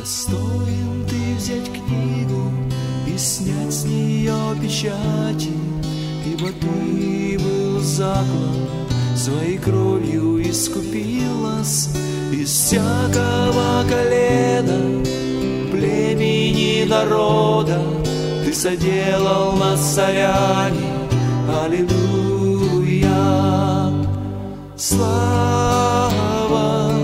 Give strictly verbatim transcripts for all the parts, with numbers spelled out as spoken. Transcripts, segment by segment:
Достоин ты взять книгу и снять с нее печати, ибо ты был заклан, своей кровью искупил нас из всякого колена, племени, народа. Ты соделал нас царями, аллилуйя. Слава,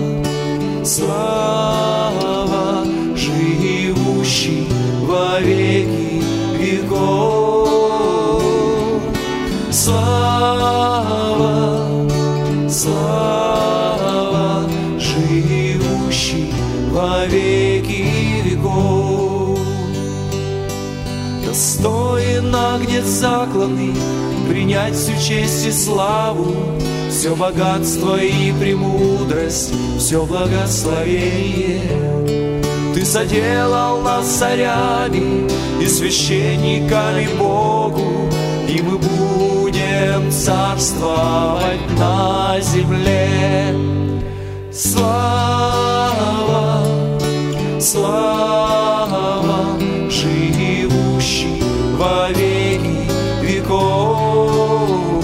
слава, живущий во веки веков. Слава, слава, живущий во веки веков. Достоин Агнец закланный принять всю честь и славу, все богатство и премудрость, все благословение. Ты соделал нас царями и священниками Богу, и мы будем царствовать на земле. Слава, слава, живущий во веки веков.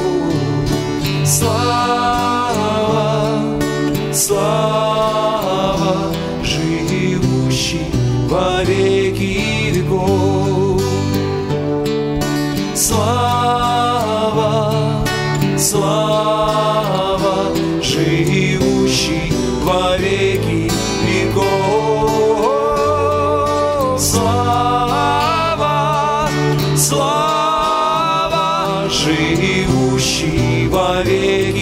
Слава, слава, живущий во веки веков. Слава, слава, живущий во веки веков. Слава, слава, живущий во веки.